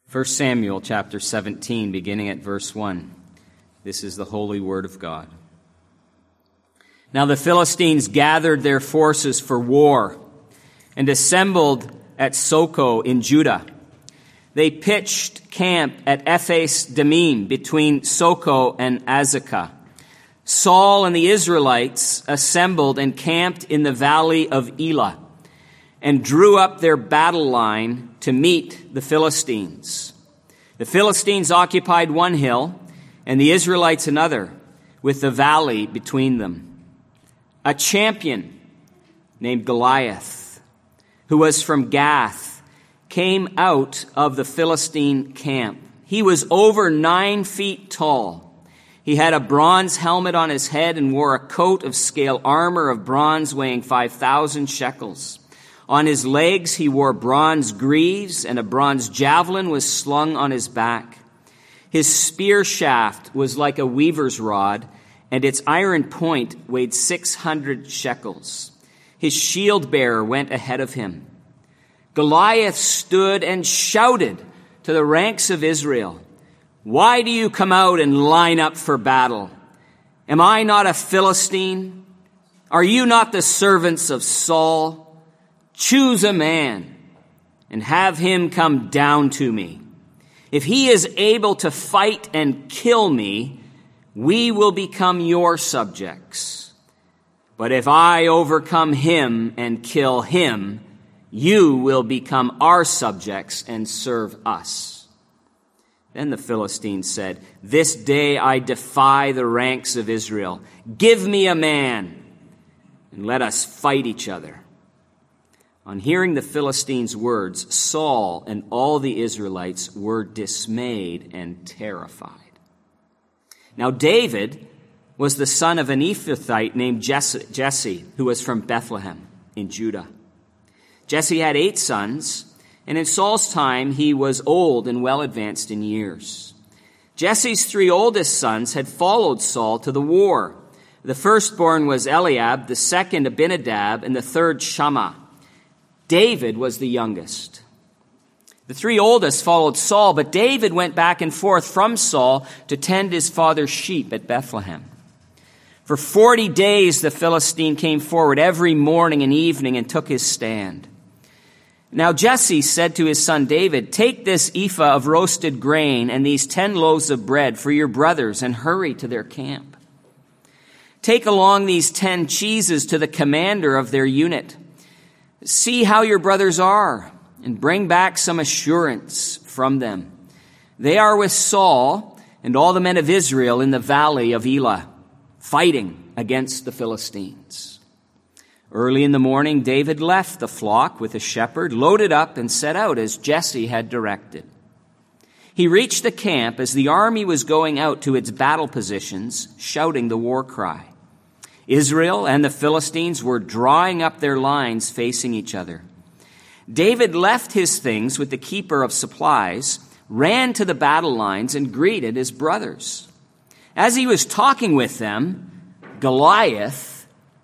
1 Samuel chapter 17, beginning at verse 1. This is the holy word of God. Now the Philistines gathered their forces for war and assembled at Soko in Judah. They pitched camp at Ephes Dammim between Soko and Azekah. Saul and the Israelites assembled and camped in the valley of Elah and drew up their battle line to meet the Philistines. The Philistines occupied one hill and the Israelites another, with the valley between them. A champion named Goliath, who was from Gath, came out of the Philistine camp. He was over 9 feet tall. He had a bronze helmet on his head and wore a coat of scale armor of bronze weighing 5,000 shekels. On his legs he wore bronze greaves, and a bronze javelin was slung on his back. His spear shaft was like a weaver's rod, and its iron point weighed 600 shekels. His shield bearer went ahead of him. Goliath stood and shouted to the ranks of Israel, "Why do you come out and line up for battle? Am I not a Philistine? Are you not the servants of Saul? Choose a man and have him come down to me. If he is able to fight and kill me, we will become your subjects. But if I overcome him and kill him, you will become our subjects and serve us." Then the Philistines said, "This day I defy the ranks of Israel. Give me a man and let us fight each other." On hearing the Philistines' words, Saul and all the Israelites were dismayed and terrified. Now David was the son of an Ephrathite named Jesse, who was from Bethlehem in Judah. Jesse had 8 sons, and in Saul's time he was old and well advanced in years. Jesse's 3 oldest sons had followed Saul to the war. The firstborn was Eliab, the second Abinadab, and the third Shammah. David was the youngest. The 3 oldest followed Saul, but David went back and forth from Saul to tend his father's sheep at Bethlehem. For 40 days the Philistine came forward every morning and evening and took his stand. Now Jesse said to his son David, "Take this ephah of roasted grain and these 10 loaves of bread for your brothers and hurry to their camp. Take along these 10 cheeses to the commander of their unit. See how your brothers are, and bring back some assurance from them. They are with Saul and all the men of Israel in the valley of Elah, fighting against the Philistines." Early in the morning, David left the flock with a shepherd, loaded up, and set out as Jesse had directed. He reached the camp as the army was going out to its battle positions, shouting the war cry. Israel and the Philistines were drawing up their lines facing each other. David left his things with the keeper of supplies, ran to the battle lines, and greeted his brothers. As he was talking with them, Goliath,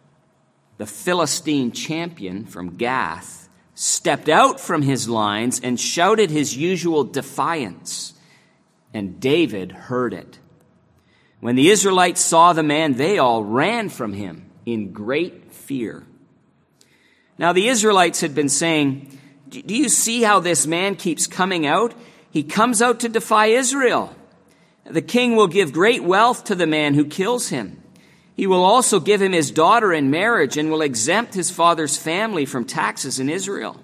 the Philistine champion from Gath, stepped out from his lines and shouted his usual defiance, and David heard it. When the Israelites saw the man, they all ran from him in great fear. Now the Israelites had been saying, "Do you see how this man keeps coming out? He comes out to defy Israel. The king will give great wealth to the man who kills him. He will also give him his daughter in marriage and will exempt his father's family from taxes in Israel."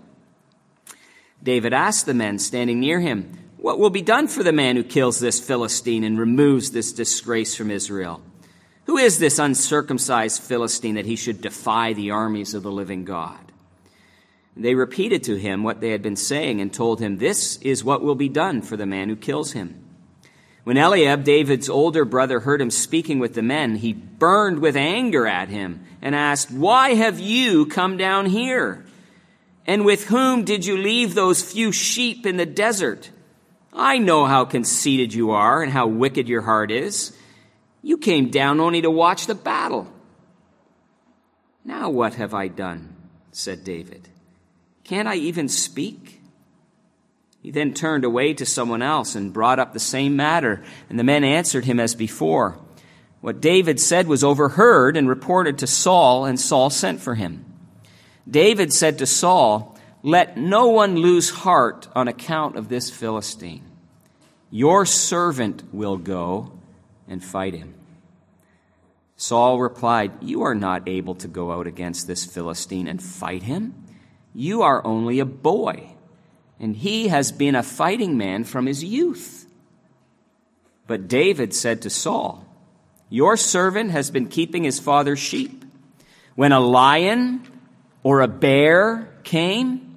David asked the men standing near him, "What will be done for the man who kills this Philistine and removes this disgrace from Israel? Who is this uncircumcised Philistine that he should defy the armies of the living God?" They repeated to him what they had been saying and told him, "This is what will be done for the man who kills him." When Eliab, David's older brother, heard him speaking with the men, he burned with anger at him and asked, "Why have you come down here? And with whom did you leave those few sheep in the desert? I know how conceited you are and how wicked your heart is. You came down only to watch the battle." "Now what have I done?" said David. "Can't I even speak?" He then turned away to someone else and brought up the same matter, and the men answered him as before. What David said was overheard and reported to Saul, and Saul sent for him. David said to Saul, "Let no one lose heart on account of this Philistine. Your servant will go and fight him." Saul replied, "You are not able to go out against this Philistine and fight him. You are only a boy, and he has been a fighting man from his youth." But David said to Saul, "Your servant has been keeping his father's sheep. When a lion or a bear came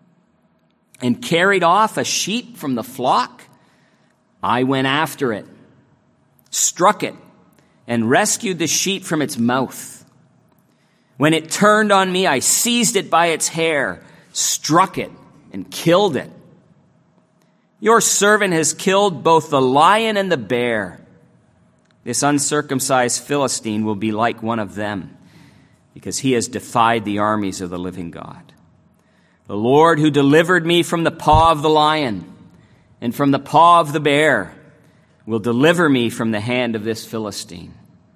and carried off a sheep from the flock, I went after it, struck it, and rescued the sheep from its mouth. When it turned on me, I seized it by its hair, struck it, and killed it. Your servant has killed both the lion and the bear. This uncircumcised Philistine will be like one of them, because he has defied the armies of the living God. The Lord who delivered me from the paw of the lion and from the paw of the bear will deliver me from the hand of this Philistine."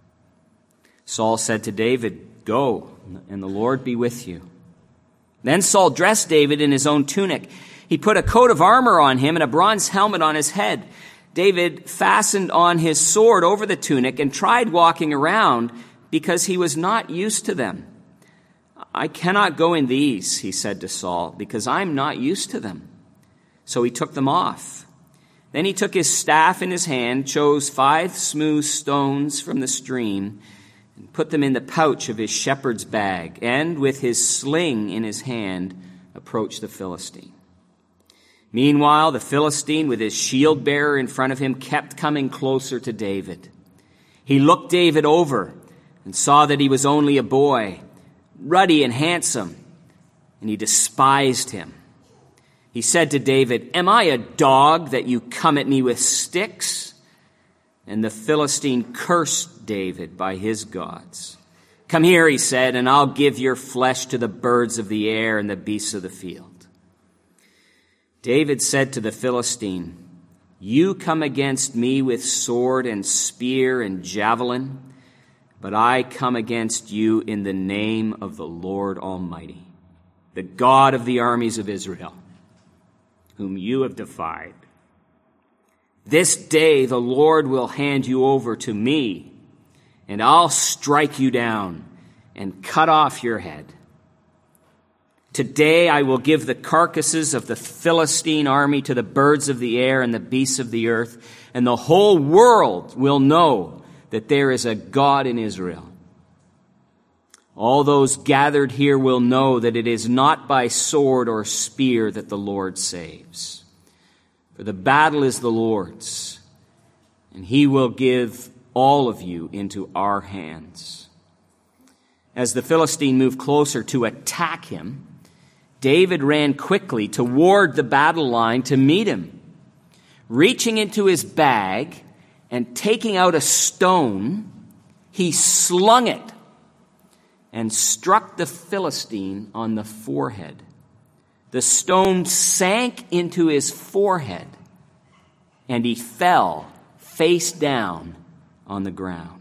Saul said to David, "Go, and the Lord be with you." Then Saul dressed David in his own tunic. He put a coat of armor on him and a bronze helmet on his head. David fastened on his sword over the tunic and tried walking around because he was not used to them. "I cannot go in these," he said to Saul, "because I'm not used to them." So he took them off. Then he took his staff in his hand, chose 5 smooth stones from the stream, and put them in the pouch of his shepherd's bag, and with his sling in his hand, approached the Philistine. Meanwhile, the Philistine, with his shield bearer in front of him, kept coming closer to David. He looked David over and saw that he was only a boy, ruddy and handsome, and he despised him. He said to David, "Am I a dog that you come at me with sticks?" And the Philistine cursed David by his gods. "Come here," he said, "and I'll give your flesh to the birds of the air and the beasts of the field." David said to the Philistine, "You come against me with sword and spear and javelin, but I come against you in the name of the Lord Almighty, the God of the armies of Israel, whom you have defied. This day the Lord will hand you over to me, and I'll strike you down and cut off your head. Today I will give the carcasses of the Philistine army to the birds of the air and the beasts of the earth, and the whole world will know that there is a God in Israel. All those gathered here will know that it is not by sword or spear that the Lord saves. For the battle is the Lord's, and he will give all of you into our hands." As the Philistine moved closer to attack him, David ran quickly toward the battle line to meet him. Reaching into his bag and taking out a stone, he slung it and struck the Philistine on the forehead. The stone sank into his forehead, and he fell face down on the ground.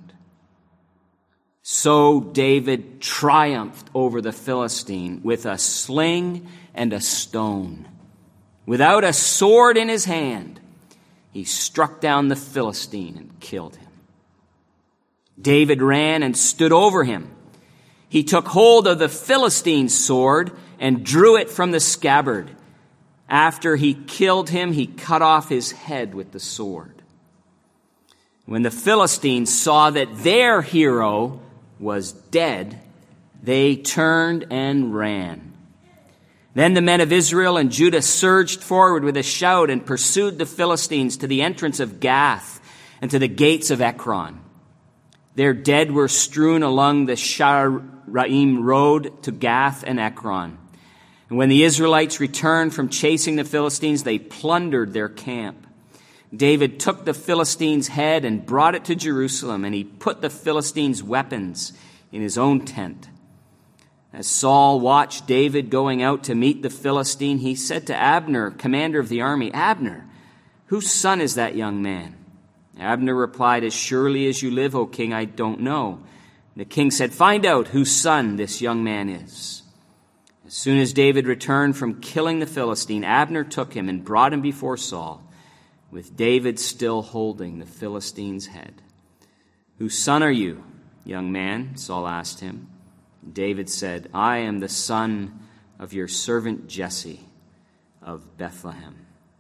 So David triumphed over the Philistine with a sling and a stone. Without a sword in his hand, he struck down the Philistine and killed him. David ran and stood over him. He took hold of the Philistine's sword and drew it from the scabbard. After he killed him, he cut off his head with the sword. When the Philistines saw that their hero was dead, they turned and ran. Then the men of Israel and Judah surged forward with a shout and pursued the Philistines to the entrance of Gath and to the gates of Ekron. Their dead were strewn along the Sha'araim road to Gath and Ekron. And when the Israelites returned from chasing the Philistines, they plundered their camp. David took the Philistine's head and brought it to Jerusalem, and he put the Philistines' weapons in his own tent. As Saul watched David going out to meet the Philistine, he said to Abner, commander of the army, "Abner, whose son is that young man?" Abner replied, "As surely as you live, O king, I don't know." The king said, "Find out whose son this young man is." As soon as David returned from killing the Philistine, Abner took him and brought him before Saul, with David still holding the Philistine's head. "Whose son are you, young man?" Saul asked him. David said, "I am the son of your servant Jesse of Bethlehem."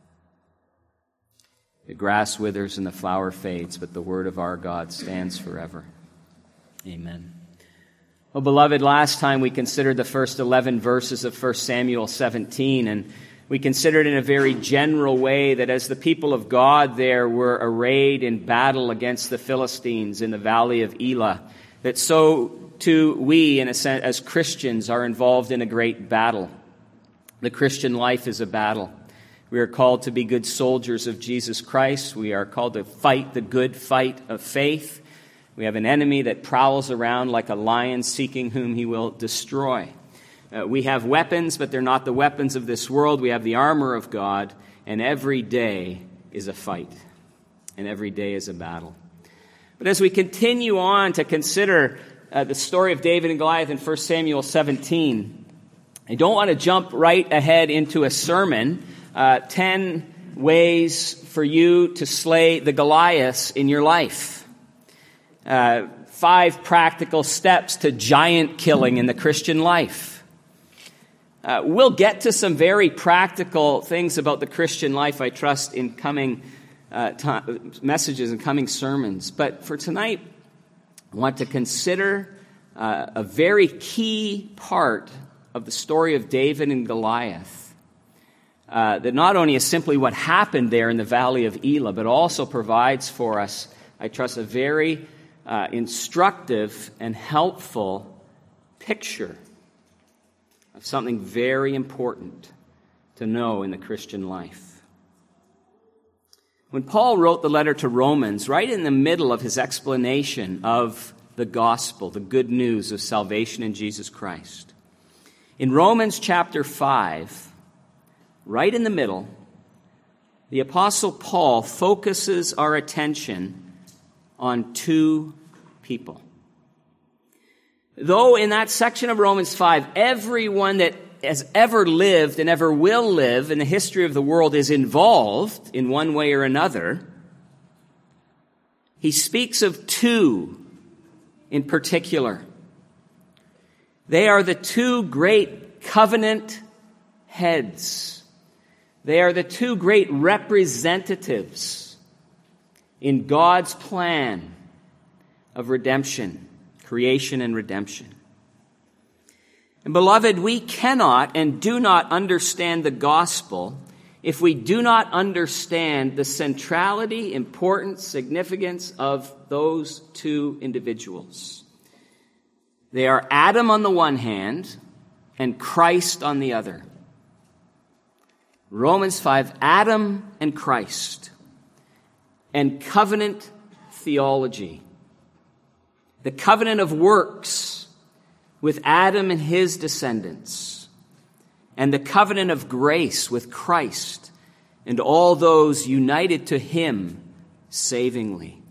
The grass withers and the flower fades, but the word of our God stands forever. Amen. Well, beloved, last time we considered the first 11 verses of 1 Samuel 17, and we considered in a very general way that as the people of God there were arrayed in battle against the Philistines in the valley of Elah, that so too we, in a sense, as Christians, are involved in a great battle. The Christian life is a battle. We are called to be good soldiers of Jesus Christ. We are called to fight the good fight of faith. We have an enemy that prowls around like a lion seeking whom he will destroy. We have weapons, but they're not the weapons of this world. We have the armor of God, and every day is a fight, and every day is a battle. But as we continue on to consider the story of David and Goliath in 1 Samuel 17, I don't want to jump right ahead into a sermon, 10 ways for you to slay the Goliaths in your life. 5 practical steps to giant killing in the Christian life. We'll get to some very practical things about the Christian life, I trust, in coming messages and coming sermons. But for tonight, I want to consider a very key part of the story of David and Goliath that not only is simply what happened there in the valley of Elah, but also provides for us, I trust, a very instructive and helpful picture of something very important to know in the Christian life. When Paul wrote the letter to Romans, right in the middle of his explanation of the gospel, the good news of salvation in Jesus Christ, in Romans chapter 5, right in the middle, the Apostle Paul focuses our attention on 2 people. Though in that section of Romans 5, everyone that has ever lived and ever will live in the history of the world is involved in one way or another, he speaks of 2 in particular. They are the 2 great covenant heads. They are the 2 great representatives in God's plan of redemption, creation and redemption. And beloved, we cannot and do not understand the gospel if we do not understand the centrality, importance, significance of those 2 individuals. They are Adam on the one hand and Christ on the other. Romans 5, Adam and Christ, and covenant theology. The covenant of works with Adam and his descendants, and the covenant of grace with Christ and all those united to him savingly.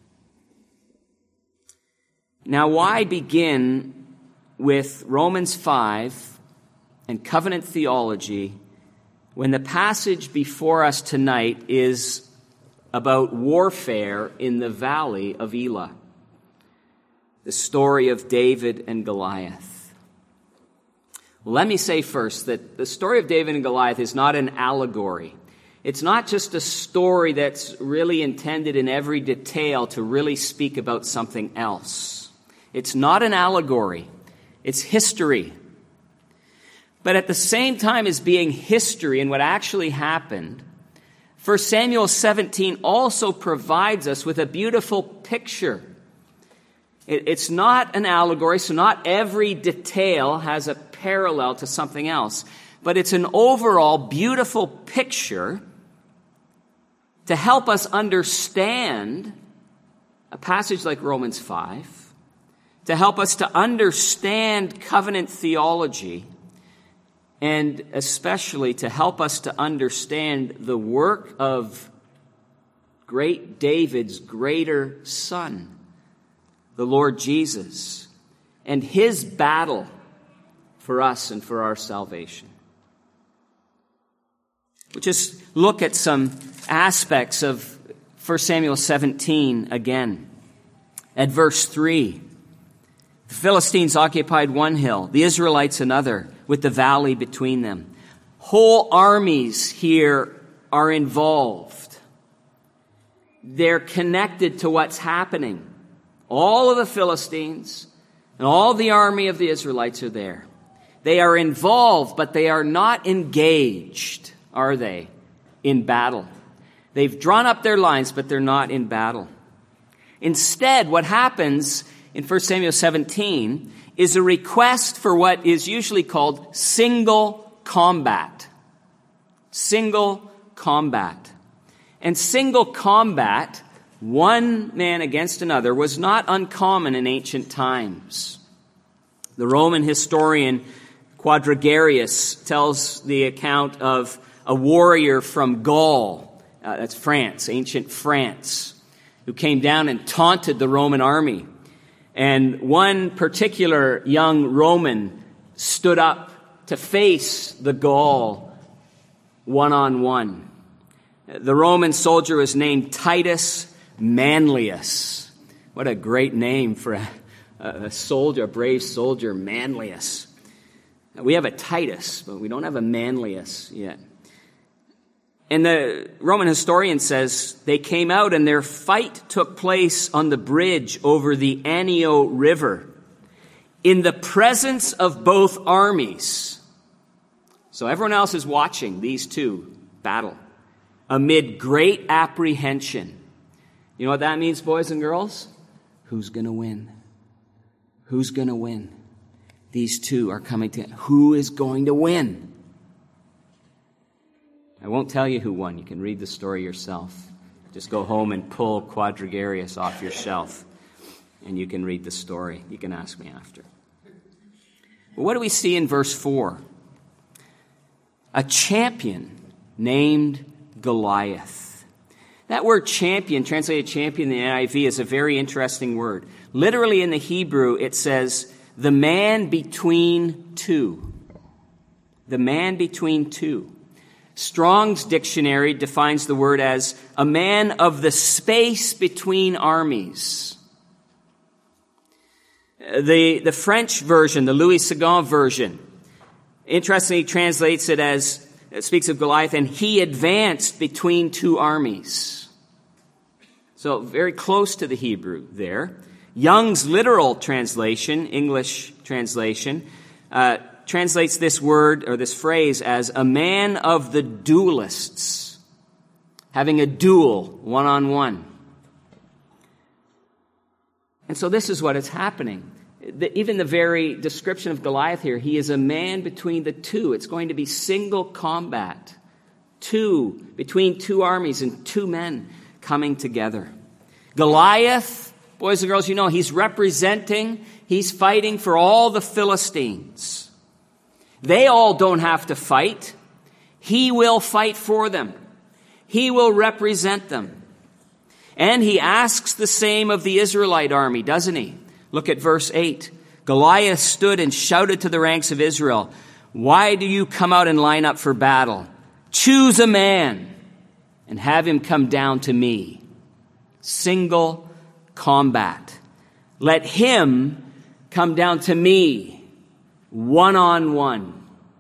Now, why begin with Romans 5 and covenant theology when the passage before us tonight is about warfare in the valley of Elah? The story of David and Goliath. Well, let me say first that the story of David and Goliath is not an allegory. It's not just a story that's really intended in every detail to really speak about something else. It's not an allegory. It's history. But at the same time as being history and what actually happened, 1 Samuel 17 also provides us with a beautiful picture. It's not an allegory, so not every detail has a parallel to something else. But it's an overall beautiful picture to help us understand a passage like Romans 5, to help us to understand covenant theology, and especially to help us to understand the work of great David's greater son, the Lord Jesus, and his battle for us and for our salvation. We'll just look at some aspects of 1 Samuel 17 again. At verse 3, the Philistines occupied one hill, the Israelites another, with the valley between them. Whole armies here are involved. They're connected to what's happening. All of the Philistines and all the army of the Israelites are there. They are involved, but they are not engaged, are they, in battle? They've drawn up their lines, but they're not in battle. Instead, what happens in 1 Samuel 17 is a request for what is usually called single combat. Single combat. And single combat, one man against another, was not uncommon in ancient times. The Roman historian Quadragarius tells the account of a warrior from Gaul, that's France, ancient France, who came down and taunted the Roman army. And one particular young Roman stood up to face the Gaul one-on-one. The Roman soldier was named Titus Manlius. What a great name for a soldier, a brave soldier, Manlius. We have a Titus, but we don't have a Manlius yet. And the Roman historian says they came out and their fight took place on the bridge over the Anio River in the presence of both armies. So everyone else is watching these two battle amid great apprehension. You know what that means, boys and girls? Who's going to win? Who's going to win? These two are coming to... Who is going to win? I won't tell you who won. You can read the story yourself. Just go home and pull Quadragarius off your shelf, and you can read the story. You can ask me after. But what do we see in verse 4? A champion named Goliath. That word champion, translated champion in the NIV, is a very interesting word. Literally in the Hebrew, it says, the man between two. The man between two. Strong's dictionary defines the word as a man of the space between armies. The French version, the Louis Segond version, interestingly translates it as, it speaks of Goliath, and he advanced between two armies. So very close to the Hebrew there. Young's literal translation, English translation, translates this word or this phrase as a man of the duelists, having a duel one-on-one. And so this is what is happening. Even the very description of Goliath here, he is a man between the two. It's going to be single combat. Between two armies and two men coming together. Goliath, boys and girls, you know, he's fighting for all the Philistines. They all don't have to fight. He will fight for them. He will represent them. And he asks the same of the Israelite army, doesn't he? Look at verse 8. Goliath stood and shouted to the ranks of Israel, "Why do you come out and line up for battle? Choose a man and have him come down to me." Single combat. Let him come down to me. One-on-one.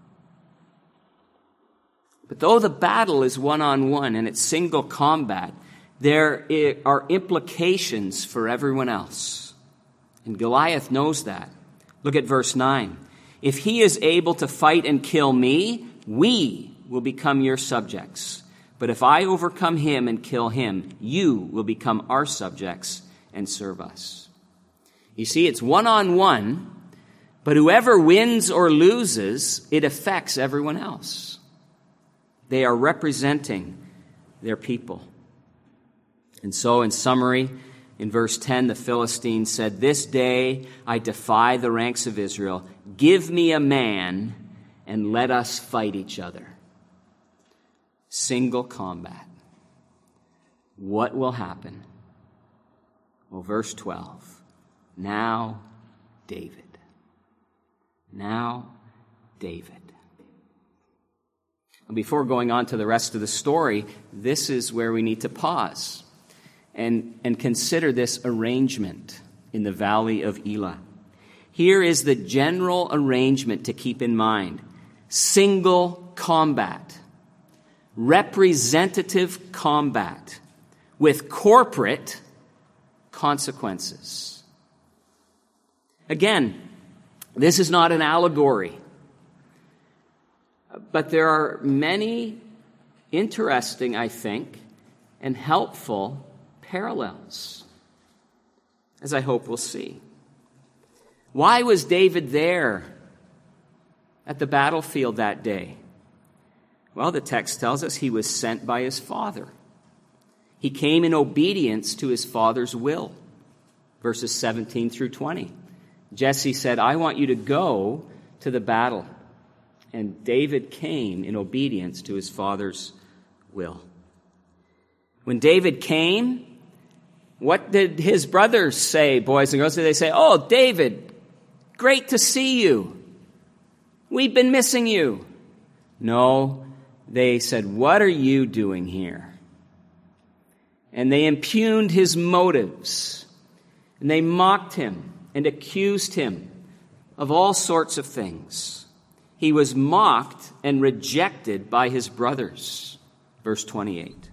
But though the battle is one-on-one and it's single combat, there are implications for everyone else. And Goliath knows that. Look at verse 9. If he is able to fight and kill me, we will become your subjects. But if I overcome him and kill him, you will become our subjects and serve us. You see, it's one-on-one. But whoever wins or loses, it affects everyone else. They are representing their people. And so, in summary, In verse 10, the Philistines said, "This day I defy the ranks of Israel. Give me a man and let us fight each other." Single combat. What will happen? Well, verse 12. Now David. Now David. Before going on to the rest of the story, this is where we need to pause and consider this arrangement in the valley of Elah. Here is the general arrangement to keep in mind. Single combat. Representative combat with corporate consequences. Again, this is not an allegory, but there are many interesting, I think, and helpful parallels, as I hope we'll see. Why was David there at the battlefield that day? Well, the text tells us he was sent by his father. He came in obedience to his father's will. Verses 17 through 20. Jesse said, "I want you to go to the battle." And David came in obedience to his father's will. When David came, what did his brothers say, boys and girls? Did they say, "Oh, David, great to see you. We've been missing you"? No, they said, "What are you doing here?" And they impugned his motives. And they mocked him and accused him of all sorts of things. He was mocked and rejected by his brothers. Verse 28.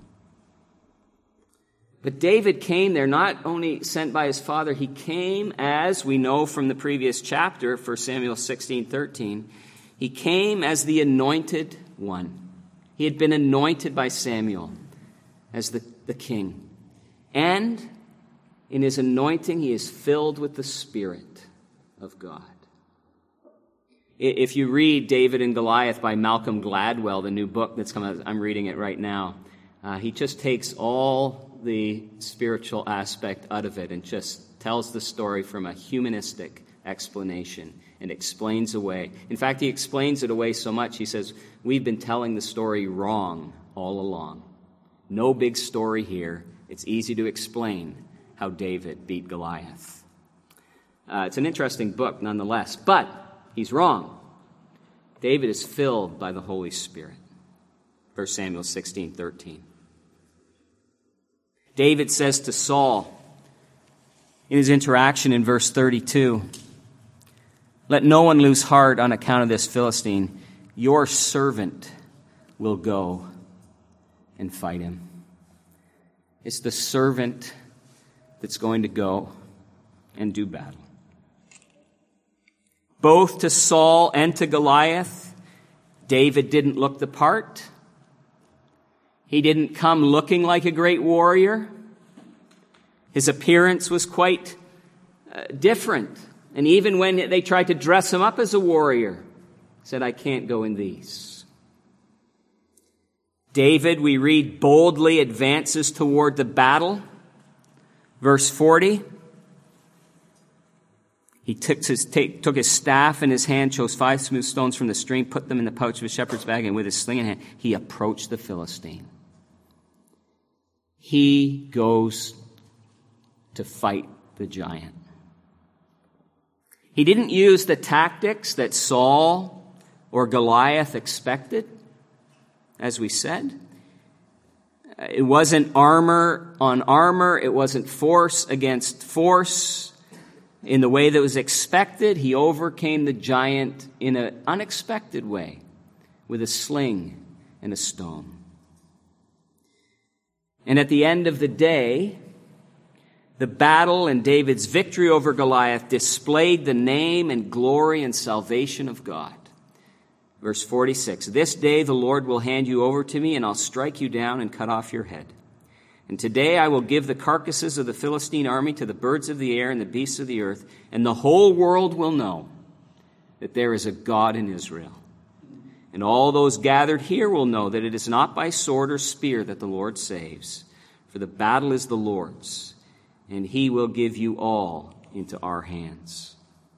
But David came there not only sent by his father, he came, as we know from the previous chapter, 1 Samuel 16:13, he came as the anointed one. He had been anointed by Samuel as the king. And in his anointing, he is filled with the Spirit of God. If you read David and Goliath by Malcolm Gladwell, the new book that's come out, I'm reading it right now, he just takes all the spiritual aspect out of it and just tells the story from a humanistic explanation and explains away. In fact, he explains it away so much, he says, we've been telling the story wrong all along. No big story here. It's easy to explain how David beat Goliath. It's an interesting book nonetheless, but he's wrong. David is filled by the Holy Spirit. 1 Samuel 16:13. David says to Saul in his interaction in verse 32, "Let no one lose heart on account of this Philistine. Your servant will go and fight him." It's the servant that's going to go and do battle. Both to Saul and to Goliath, David didn't look the part. He didn't come looking like a great warrior. His appearance was quite different. And even when they tried to dress him up as a warrior, he said, "I can't go in these." David, we read, boldly advances toward the battle. Verse 40, he took his staff in his hand, chose 5 smooth stones from the stream, put them in the pouch of his shepherd's bag, and with his sling in hand, he approached the Philistine. He goes to fight the giant. He didn't use the tactics that Saul or Goliath expected, as we said. It wasn't armor on armor. It wasn't force against force. In the way that was expected, he overcame the giant in an unexpected way with a sling and a stone. And at the end of the day, the battle and David's victory over Goliath displayed the name and glory and salvation of God. Verse 46, "This day the Lord will hand you over to me, and I'll strike you down and cut off your head. And today I will give the carcasses of the Philistine army to the birds of the air and the beasts of the earth, and the whole world will know that there is a God in Israel. And all those gathered here will know that it is not by sword or spear that the Lord saves, for the battle is the Lord's, and he will give you all into our hands.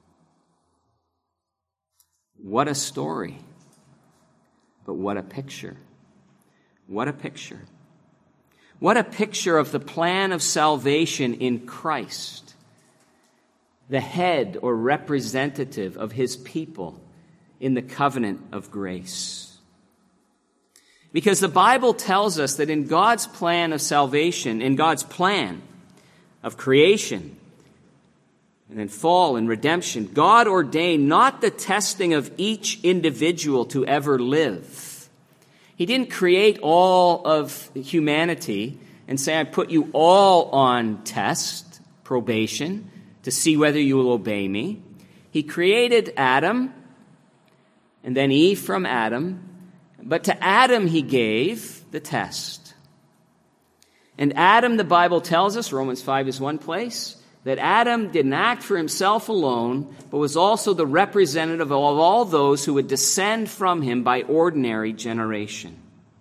What a story. But what a picture. What a picture. What a picture of the plan of salvation in Christ, the head or representative of his people in the covenant of grace. Because the Bible tells us that in God's plan of salvation, in God's plan of creation, and then fall and redemption, God ordained not the testing of each individual to ever live. He didn't create all of humanity and say, I put you all on test, probation, to see whether you will obey me. He created Adam and then Eve from Adam, but to Adam he gave the test. And Adam, the Bible tells us, Romans 5 is one place, that Adam didn't act for himself alone, but was also the representative of all those who would descend from him by ordinary generation.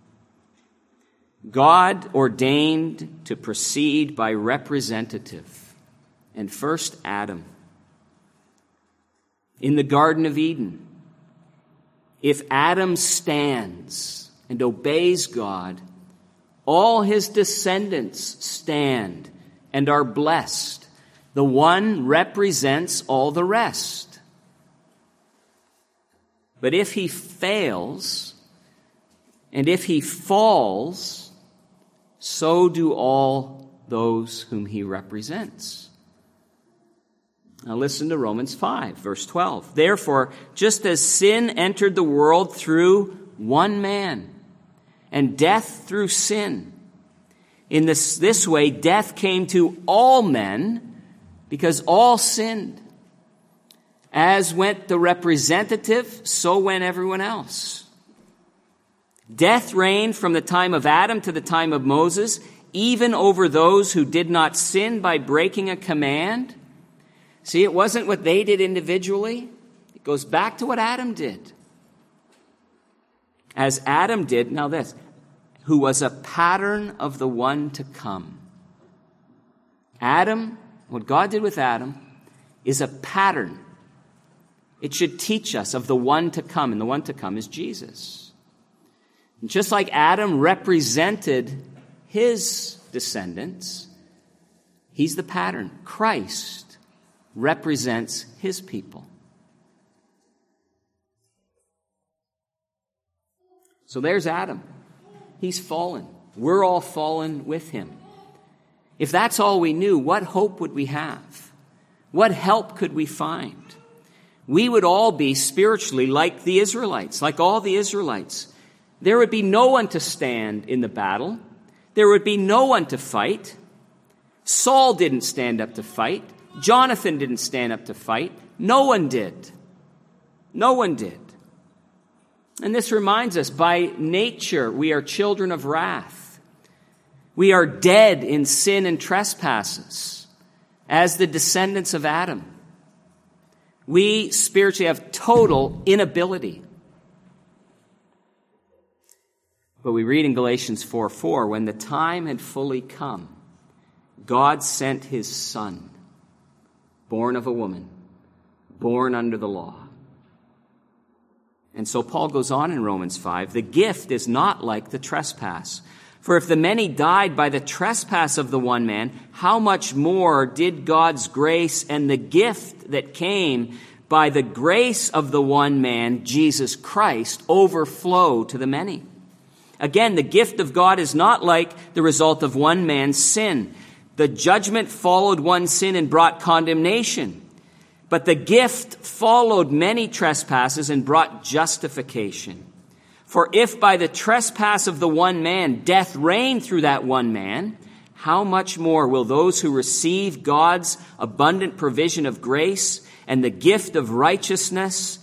God ordained to proceed by representative, and first Adam. In the Garden of Eden, if Adam stands and obeys God, all his descendants stand and are blessed. The one represents all the rest. But if he fails, and if he falls, so do all those whom he represents. Now listen to Romans 5, verse 12. Therefore, just as sin entered the world through one man, and death through sin, in this way death came to all men, because all sinned. As went the representative, so went everyone else. Death reigned from the time of Adam to the time of Moses, even over those who did not sin by breaking a command. See, it wasn't what they did individually. It goes back to what Adam did. As Adam did, now this, who was a pattern of the one to come. Adam, what God did with Adam, is a pattern. It should teach us of the one to come, and the one to come is Jesus. And just like Adam represented his descendants, he's the pattern. Christ represents his people. So there's Adam. He's fallen. We're all fallen with him. If that's all we knew, what hope would we have? What help could we find? We would all be spiritually like the Israelites, like all the Israelites. There would be no one to stand in the battle. There would be no one to fight. Saul didn't stand up to fight. Jonathan didn't stand up to fight. No one did. No one did. And this reminds us, by nature, we are children of wrath. We are dead in sin and trespasses, as the descendants of Adam. We spiritually have total inability. But we read in Galatians 4:4, when the time had fully come, God sent his Son, born of a woman, born under the law. And so Paul goes on in Romans 5, the gift is not like the trespass. For if the many died by the trespass of the one man, how much more did God's grace and the gift that came by the grace of the one man, Jesus Christ, overflow to the many? Again, the gift of God is not like the result of one man's sin. The judgment followed one sin and brought condemnation. But the gift followed many trespasses and brought justification. For if by the trespass of the one man death reigned through that one man, how much more will those who receive God's abundant provision of grace and the gift of righteousness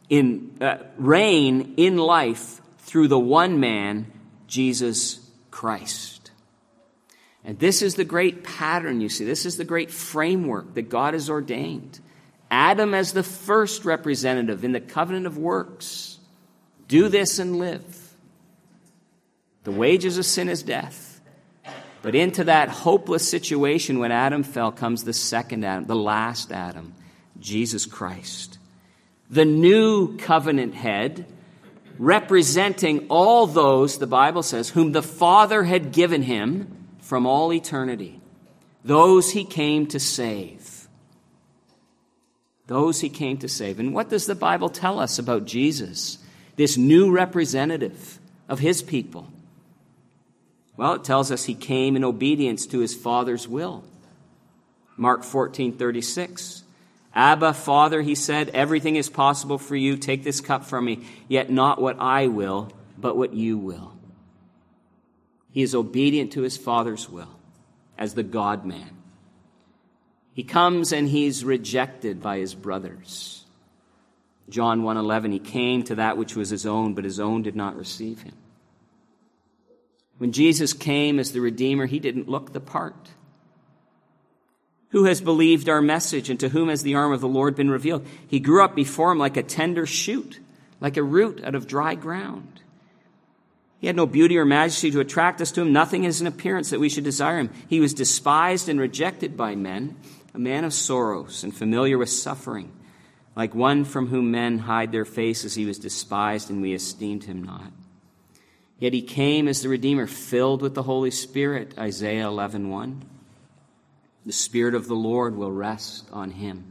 reign in life through the one man, Jesus Christ? And this is the great pattern, you see. This is the great framework that God has ordained. Adam as the first representative in the covenant of works. Do this and live. The wages of sin is death, But into that hopeless situation when Adam fell comes the second Adam, the last Adam, Jesus Christ. The new covenant head, representing all those, the Bible says, whom the Father had given him from all eternity. Those he came to save. Those he came to save. And what does the Bible tell us about Jesus, this new representative of his people? Well, it tells us he came in obedience to his Father's will. Mark 14:36. Abba, Father, he said, everything is possible for you. Take this cup from me, yet not what I will, but what you will. He is obedient to his Father's will as the God-man. He comes and he's rejected by his brothers. John 1:11, he came to that which was his own, but his own did not receive him. When Jesus came as the Redeemer, he didn't look the part. Who has believed our message, and to whom has the arm of the Lord been revealed? He grew up before him like a tender shoot, like a root out of dry ground. He had no beauty or majesty to attract us to him. Nothing is in appearance that we should desire him. He was despised and rejected by men, a man of sorrows and familiar with suffering. Like one from whom men hide their faces, he was despised, and we esteemed him not. Yet he came as the Redeemer, filled with the Holy Spirit, Isaiah 11:1. The Spirit of the Lord will rest on him.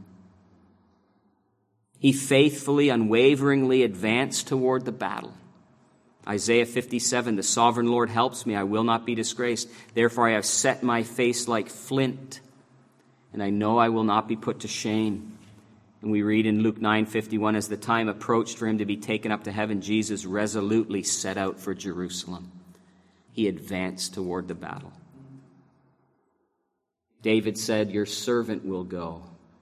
He faithfully, unwaveringly advanced toward the battle. Isaiah 57, the sovereign Lord helps me, I will not be disgraced. Therefore I have set my face like flint, and I know I will not be put to shame. And we read in Luke 9:51, as the time approached for him to be taken up to heaven, Jesus resolutely set out for Jerusalem. He advanced toward the battle. David said, your servant will go.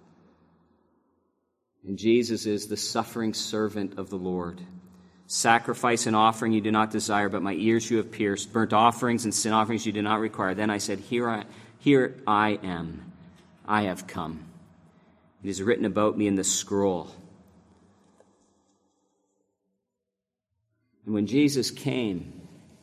And Jesus is the suffering servant of the Lord. Sacrifice and offering you do not desire, but my ears you have pierced. Burnt offerings and sin offerings you do not require. Then I said, here I am. I have come. It is written about me in the scroll. And when Jesus came,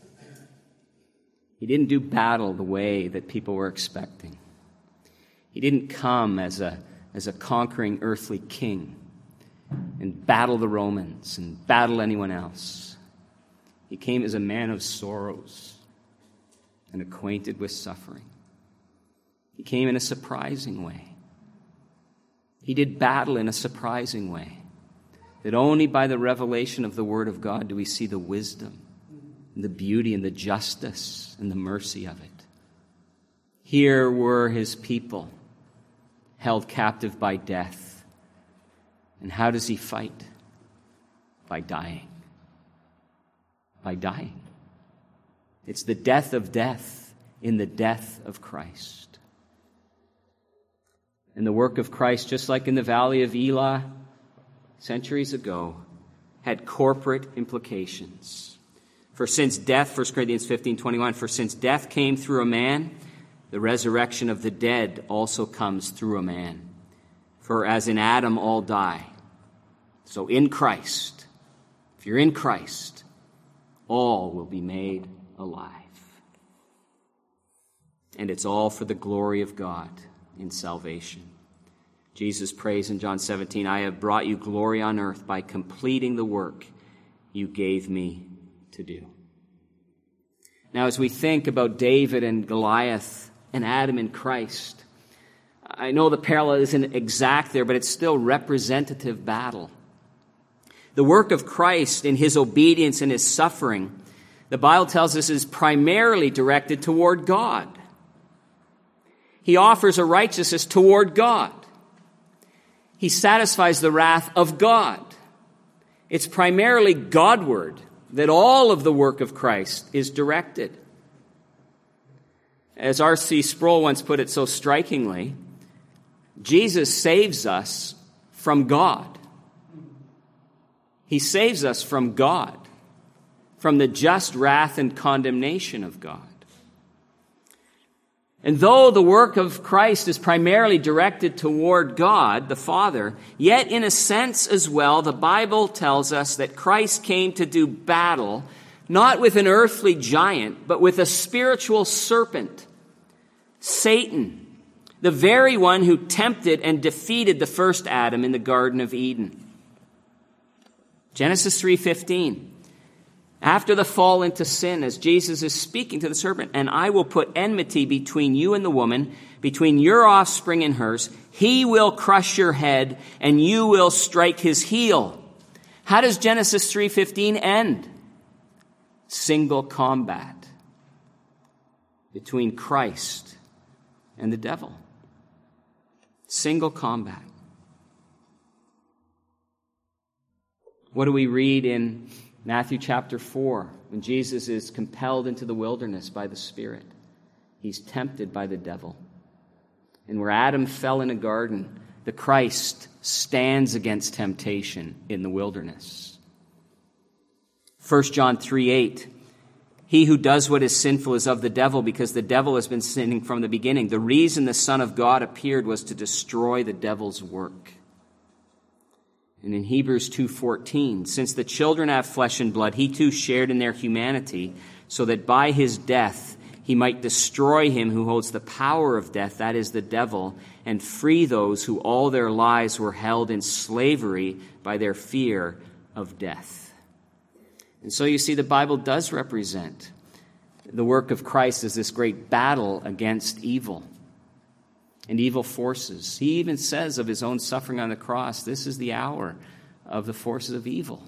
he didn't do battle the way that people were expecting. He didn't come as a conquering earthly king and battle the Romans and battle anyone else. He came as a man of sorrows and acquainted with suffering. He came in a surprising way. He did battle in a surprising way, that only by the revelation of the Word of God do we see the wisdom and the beauty and the justice and the mercy of it. Here were his people, held captive by death. And how does he fight? By dying. By dying. It's the death of death in the death of Christ. And the work of Christ, just like in the Valley of Elah centuries ago, had corporate implications. For since death, 1 Corinthians 15:21, for since death came through a man, the resurrection of the dead also comes through a man. For as in Adam all die, so in Christ, if you're in Christ, all will be made alive. And it's all for the glory of God in salvation. Jesus prays in John 17, I have brought you glory on earth by completing the work you gave me to do. Now, as we think about David and Goliath and Adam and Christ, I know the parallel isn't exact there, but it's still representative battle. The work of Christ in his obedience and his suffering, the Bible tells us, is primarily directed toward God. He offers a righteousness toward God. He satisfies the wrath of God. It's primarily Godward that all of the work of Christ is directed. As R.C. Sproul once put it so strikingly, Jesus saves us from God. He saves us from God, from the just wrath and condemnation of God. And though the work of Christ is primarily directed toward God, the Father, yet in a sense as well, the Bible tells us that Christ came to do battle, not with an earthly giant, but with a spiritual serpent Satan, the very one who tempted and defeated the first Adam in the Garden of Eden. Genesis 3:15. After the fall into sin, as Jesus is speaking to the serpent, and I will put enmity between you and the woman, between your offspring and hers. He will crush your head, and you will strike his heel. How does Genesis 3:15 end? Single combat between Christ and the devil. Single combat. What do we read in Matthew chapter 4, when Jesus is compelled into the wilderness by the Spirit? He's tempted by the devil. And where Adam fell in a garden, the Christ stands against temptation in the wilderness. 1 John 3:8, he who does what is sinful is of the devil, because the devil has been sinning from the beginning. The reason the Son of God appeared was to destroy the devil's work. And in Hebrews 2:14, since the children have flesh and blood, he too shared in their humanity, so that by his death he might destroy him who holds the power of death, that is the devil, and free those who all their lives were held in slavery by their fear of death. And so you see, the Bible does represent the work of Christ as this great battle against evil and evil forces. He even says of his own suffering on the cross, this is the hour of the forces of evil.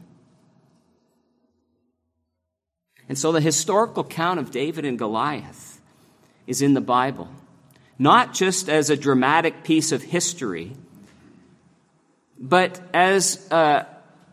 And so the historical account of David and Goliath is in the Bible, not just as a dramatic piece of history, but as a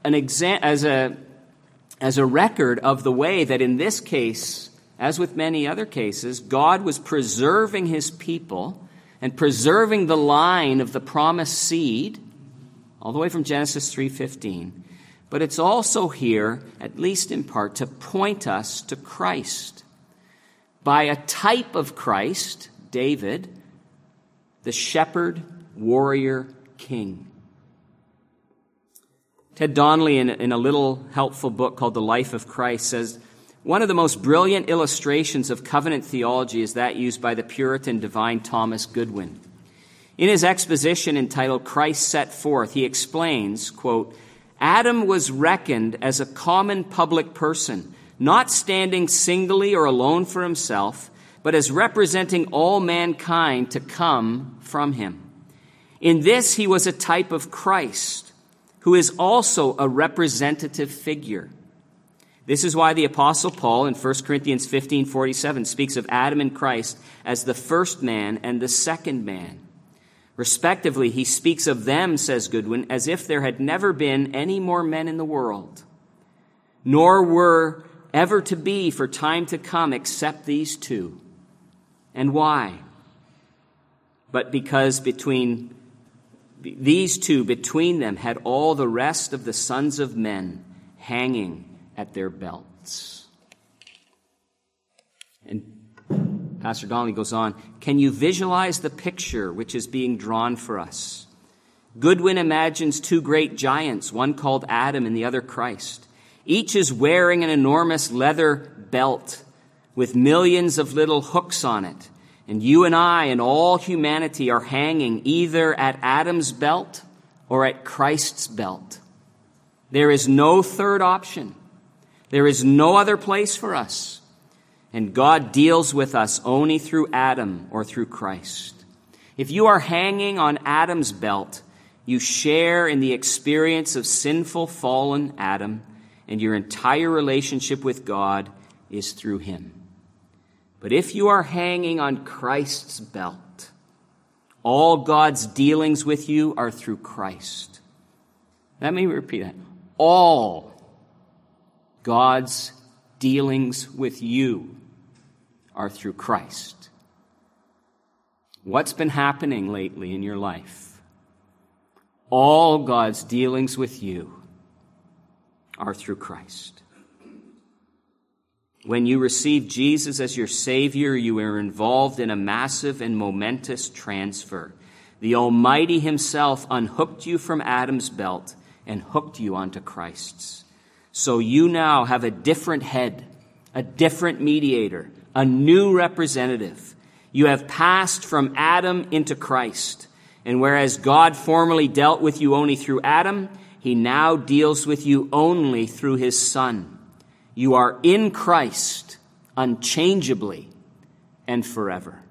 record of the way that in this case, as with many other cases, God was preserving his people and preserving the line of the promised seed, all the way from Genesis 3:15. But it's also here, at least in part, to point us to Christ. By a type of Christ, David, the shepherd, warrior, king. Ted Donnelly, in a little helpful book called The Life of Christ, says, one of the most brilliant illustrations of covenant theology is that used by the Puritan divine Thomas Goodwin. In his exposition entitled Christ Set Forth, he explains, quote, Adam was reckoned as a common public person, not standing singly or alone for himself, but as representing all mankind to come from him. In this, he was a type of Christ, who is also a representative figure. This is why the Apostle Paul in 1 Corinthians 15:47 speaks of Adam and Christ as the first man and the second man. Respectively, he speaks of them, says Goodwin, as if there had never been any more men in the world, nor were ever to be for time to come except these two. And why? But because between these two, between them, had all the rest of the sons of men hanging at their belts. And Pastor Donnelly goes on, can you visualize the picture which is being drawn for us? Goodwin imagines two great giants, one called Adam and the other Christ. Each is wearing an enormous leather belt with millions of little hooks on it. And you and I and all humanity are hanging either at Adam's belt or at Christ's belt. There is no third option. There is no other place for us. And God deals with us only through Adam or through Christ. If you are hanging on Adam's belt, you share in the experience of sinful, fallen Adam, and your entire relationship with God is through him. But if you are hanging on Christ's belt, all God's dealings with you are through Christ. Let me repeat that. All God's dealings with you are through Christ. What's been happening lately in your life? All God's dealings with you are through Christ. When you receive Jesus as your Savior, you are involved in a massive and momentous transfer. The Almighty himself unhooked you from Adam's belt and hooked you onto Christ's. So you now have a different head, a different mediator, a new representative. You have passed from Adam into Christ. And whereas God formerly dealt with you only through Adam, he now deals with you only through his Son. You are in Christ unchangeably and forever.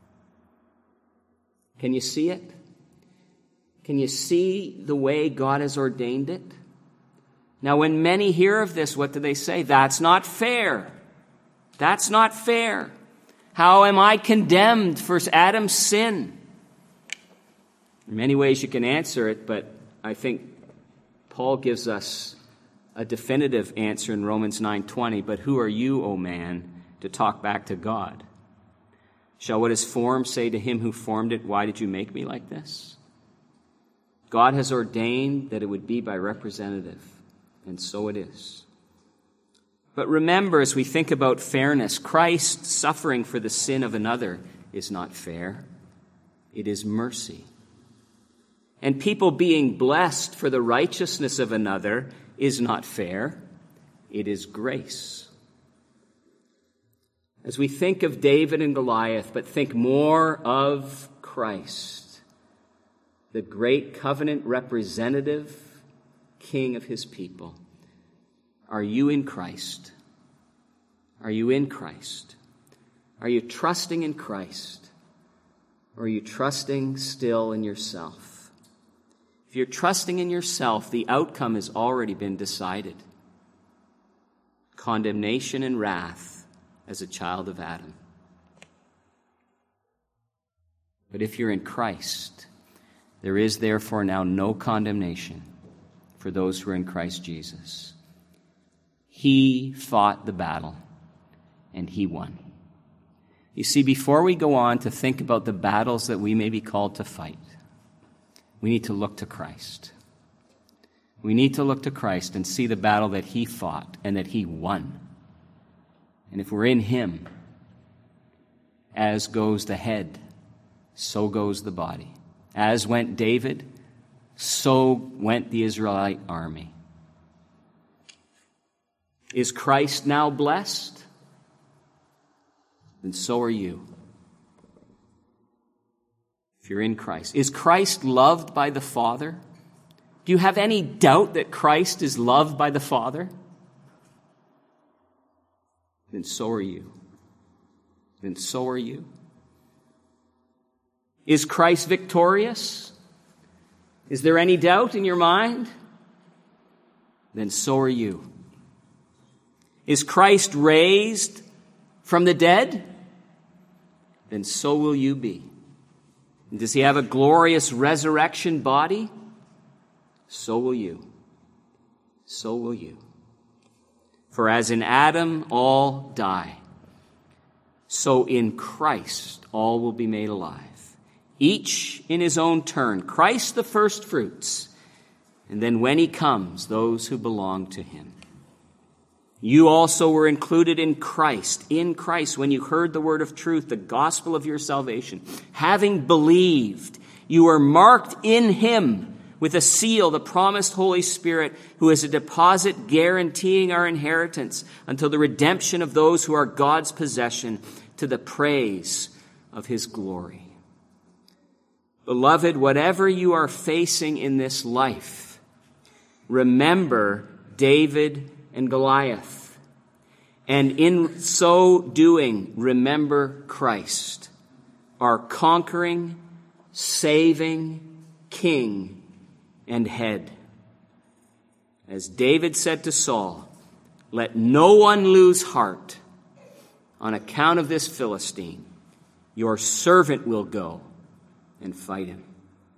Can you see it? Can you see the way God has ordained it? Now, when many hear of this, what do they say? That's not fair. That's not fair. How am I condemned for Adam's sin? In many ways you can answer it, but I think Paul gives us a definitive answer in Romans 9:20. But who are you, O man, to talk back to God? Shall what is formed say to him who formed it, why did you make me like this? God has ordained that it would be by representative, and so it is. But remember, as we think about fairness, Christ suffering for the sin of another is not fair. It is mercy. And people being blessed for the righteousness of another is not fair. It is grace. As we think of David and Goliath, but think more of Christ, the great covenant representative, King of his people. Are you in Christ? Are you in Christ? Are you trusting in Christ? Or are you trusting still in yourself? If you're trusting in yourself, the outcome has already been decided. Condemnation and wrath as a child of Adam. But if you're in Christ, there is therefore now no condemnation for those who are in Christ Jesus. He fought the battle, and he won. You see, before we go on to think about the battles that we may be called to fight, we need to look to Christ. We need to look to Christ and see the battle that he fought and that he won. And if we're in him, as goes the head, so goes the body. As went David, so went the Israelite army. Is Christ now blessed? Then so are you. If you're in Christ. Is Christ loved by the Father? Do you have any doubt that Christ is loved by the Father? Then so are you. Then so are you. Is Christ victorious? Is there any doubt in your mind? Then so are you. Is Christ raised from the dead? Then so will you be. And does he have a glorious resurrection body? So will you. So will you. For as in Adam all die, so in Christ all will be made alive. Each in his own turn. Christ the first fruits. And then when he comes, those who belong to him. You also were included in Christ, when you heard the word of truth, the gospel of your salvation. Having believed, you were marked in him with a seal, the promised Holy Spirit, who is a deposit guaranteeing our inheritance until the redemption of those who are God's possession, to the praise of his glory. Beloved, whatever you are facing in this life, remember David and Goliath. And in so doing, remember Christ, our conquering, saving King and head. As David said to Saul, let no one lose heart on account of this Philistine. Your servant will go and fight him.